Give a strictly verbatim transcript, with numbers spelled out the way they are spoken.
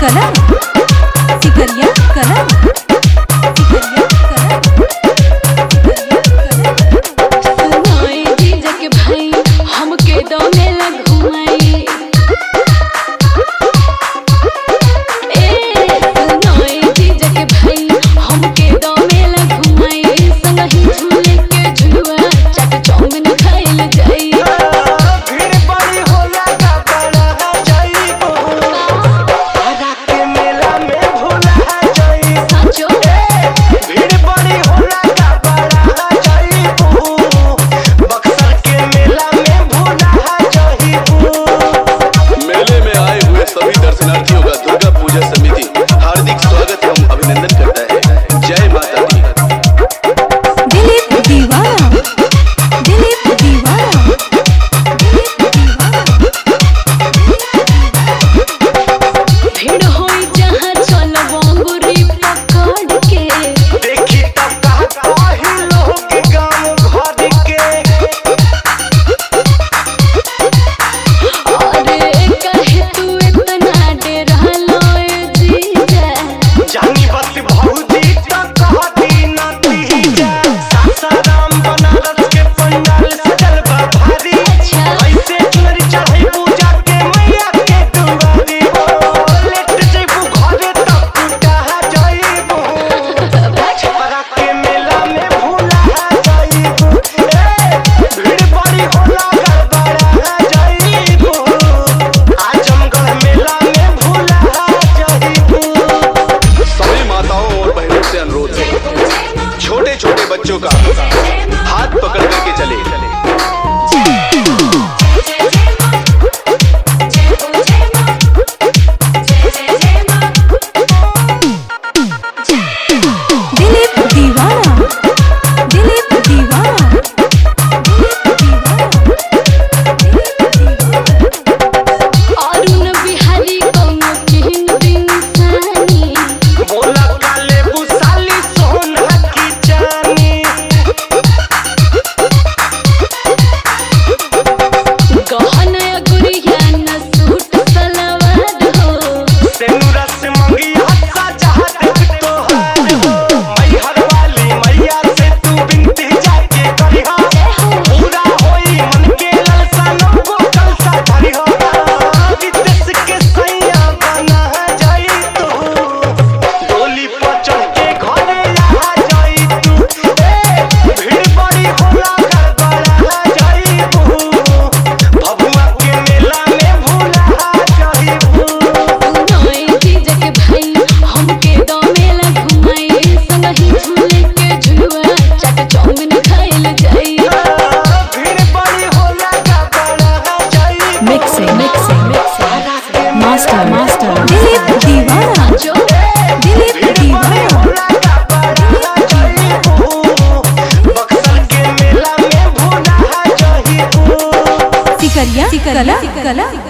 कला सिकरिया कला सिकरिया कला सुनाई जीजा के भाई हमके दो मेला घुमाई। ए सुनाई जीजा के भाई हमके दो मेला घुमाई। संगही झूले के झुलुआ चाट चाउमीन खाइल जाई। भीड़ बड़ी होला का बड़ा जाइबो आरा के मेला में भूला जाई। साचो भीड़ बड़ी होला का बड़ा जाइबो बक्सर के मेला में भूला जाइबो। मेले में आए हुए सभी दर्शनार्थियों का दुर्गा पूजा समिति हार्दिक स्वागत एवं अभिनंदन करता है। जय माता दी। दिलीप दीवाना दिलीप दीवाना दिलीप दीवाना भीड़ होई जहाँ चलबो अंगूरी पकड़ के। देखी तब का काही लोग गांव घर के अरे कहे तू इतना डरलो जीजा। जानी बस भौजी तो कहती नती जा। सासाराम बनारस के पंडाल सजल बा भारी। ऐसे चुनरी चढ़ाई पूजा के मैया के दुआरी हो। लेट जइबू घरे तब टूटा जाइबू छपरा के मेला में भूला जाइबू। ए भीड़ बड़ी होला गड़बड़ा जाइबू आजमगढ़ मेला में भूला जाइबू। सभी माताओं और बहनों से अनुरोध है, छोटे छोटे बच्चों का हाथ पकड़ करके चले। दिलीप दीवाना दिलीप दीवाना दिलीप दीवाना दिलीप दीवाना अरुण बिहारी कौनो किन दिन सानी। बोला काले बुसाली सोना की जानी। गहना गुड़िया न सूट सलवार हो। सेनुरा से मंगी हंसा चाहत तोहार हो। मैहर वाली मैया से तू बिनती जाके करिहा। पूरा होई मन के ललसा नौगो कलसा धरिहा। विदेश के सैया बना जाई तू डोली पर चढ़ के घरे आ जाई तू। ए भीड़ बड़ी होला गड़बड़ा जाइबू भभुआ के मेला में भूला जाइबू। सुनाई जीजा के भाई हमके दो मेला घुमाई। संगही झूले के झुलुआ चाट चाउमीन खाइल जाई। भीड़ बड़ी होला का बड़ा जाइबू mixing mixing mixing master master Dilip दीवाना साचो दिलीप भीड़ बड़ी दीवाना होला का बड़ा जाइबू बक्सर के मेला में भूला जाइबू। सिकरिया कला कला